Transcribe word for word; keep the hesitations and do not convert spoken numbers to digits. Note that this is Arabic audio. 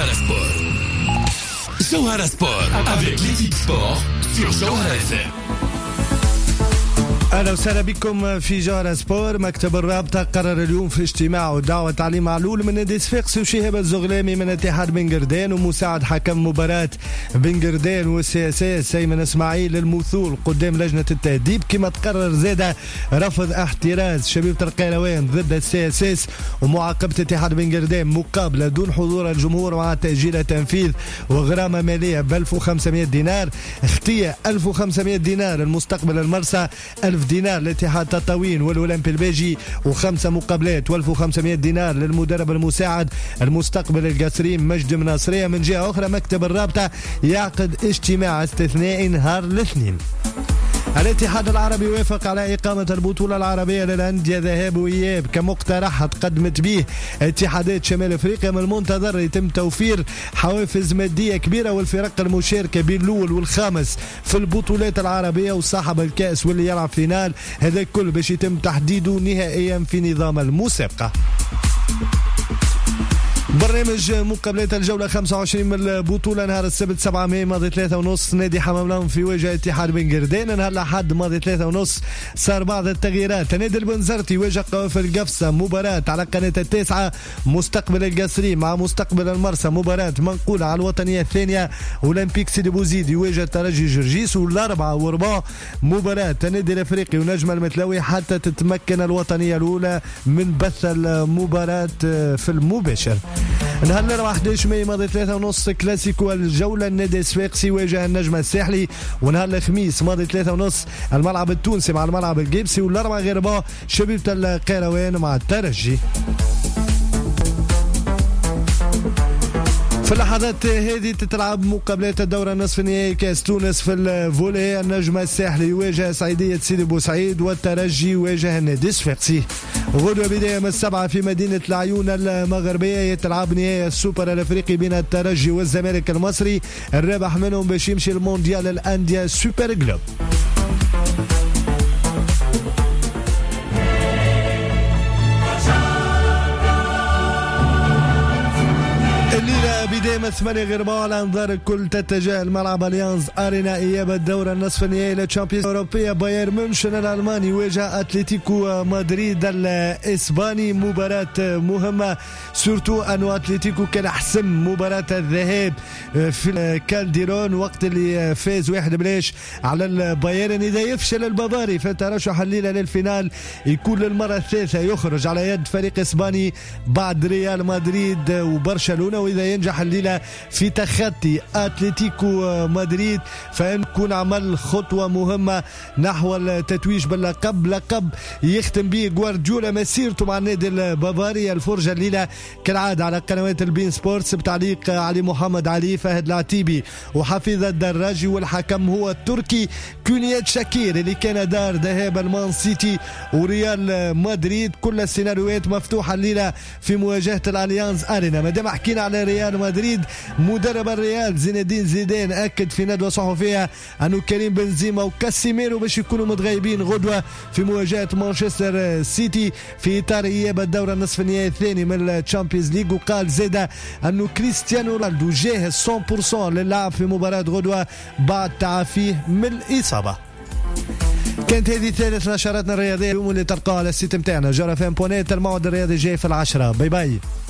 Johara Sport. Johara Sport avec l'équipe sport sur Johara F M. أهلا وسهلا بكم في جوهرة سبور. مكتب الرابطة قرر اليوم في اجتماع ودعوة علي معلول من نادي صفاقس وشهاب الزغلامي من اتحاد بن قردان ومساعد حكم مباراة بن قردان والسي اس اس أيمن اسماعيل الموثول قدام لجنة التأديب. كما تقرر زادة رفض احتراز شبيبة القيروان ضد السي اس اس ومعاقبة اتحاد بن قردان مقابلة دون حضور الجمهور مع تأجيل تنفيذ وغرامة مالية ب ألف وخمسمائة دينار. اختية ألف وخمسمائة دينار المستقبل المرسى، ألف دينار لاتحاد تطاوين والأولمبي البيجي وخمسة مقابلات و ألف وخمسمائة دينار للمدرب المساعد المستقبل القصريم مجد مناصرية. من جهة أخرى مكتب الرابطة يعقد اجتماع استثنائي نهار الاثنين. الاتحاد العربي وافق على إقامة البطولة العربية للأندية ذهاب وإياب كمقترح قدمت به اتحادات شمال أفريقيا. من المنتظر يتم توفير حوافز مادية كبيرة والفرق المشاركة بين الأول والخامس في البطولات العربية وصاحب الكأس واللي يلعب فينال، هذا كل باش يتم تحديده نهائيا في نظام المسابقة. برنامج مقابلات الجولة خمسة وعشرين من البطولة نهار السبت سبعة ماي ماضي ثلاثة ونص نادي حمام في وجه اتحاد بن قردان. نهار الأحد ماضي ثلاثة ونص صار بعض التغييرات. نادي البنزرتي واجه قوافل قفصة مباراة على قناة التاسعة، مستقبل القصري مع مستقبل المرسى مباراة منقولة على الوطنية الثانية، أولمبيك سيدي بوزيد يواجه الترجي جرجيس، والأربعة وربع مباراة النادي الأفريقي ونجم المتلوي حتى تتمكن الوطنية الأولى من بث المباراة في المباشر. نهار الأربعاء أحد عشر ماي ماضي ثلاثة ونص كلاسيكو الجولة النادي الصفاقسي يواجه النجم الساحلي، ونهار الخميس ماضي ثلاثة ونص الملعب التونسي مع الملعب الجيبسي، والأربعاء غير با شبيبة القيروان مع الترجي. في اللحظات هذه تتلعب مقابلات الدورة النصف النهائي كاس تونس في الفولي. النجم الساحلي يواجه سعيدية سيدي بوسعيد والترجي يواجه النادي الصفاقسي. غدوة بداية من السبعة في مدينة العيون المغربية يتلعب نهائي السوبر الافريقي بين الترجي والزمالك المصري، الرابح منهم باش يمشي المونديال الأندية سوبر جلوب. الليلة بداية من ثمانية غير باع على انظار الكل تتجه الملعب اليانز ارينا اياب الدورة النصف النهائي للتشامبيونز الاوروبية. بايرن ميونخ الالماني يواجه اتلتيكو مدريد الاسباني، مباراة مهمة سورتو انه اتلتيكو كان احسن مباراة الذهاب في الكالديرون وقت اللي فاز واحد بلاش على البايرن. اذا يفشل البافاري في الترشح الليلة للفينال يكون للمرة الثالثة يخرج على يد فريق اسباني بعد ريال مدريد وبرشلونة، وإذا ينجح الليلة في تخطي أتلتيكو مدريد فيكون عمل خطوة مهمة نحو التتويج باللقب، لقب يختم به غوارديولا مسيرته مع النادي البافاري. الفرجة الليلة كالعادة على قنوات البين سبورتس بتعليق علي محمد علي، فهد العتيبي وحفيظ الدراجي، والحكم هو التركي كونيات شاكير اللي كان دار ذهاب المان سيتي وريال مدريد. كل السيناريوهات مفتوحة الليلة في مواجهة الاليانز ارينا. مادام حكينا على ريال مدريد، مدرب الريال زين الدين زيدان اكد في ندوه صحفيه انه كريم بنزيما وكاسيميرو باش يكونوا متغيبين غدوه في مواجهه مانشستر سيتي في اطار اياب الدوره النصف النهائي الثاني من الشامبيونز ليج. وقال زيدا انه كريستيانو رونالدو جاهز مية بالمية للعب في مباراه غدوه بعد تعافيه من الاصابه. كانت هذه ثالث نشراتنا الرياضيه اليوم اللي تلقاها على السيت متاعنا جوهرة إف إم دوت نت. الموعد الرياضي جاي في العشرة. باي باي.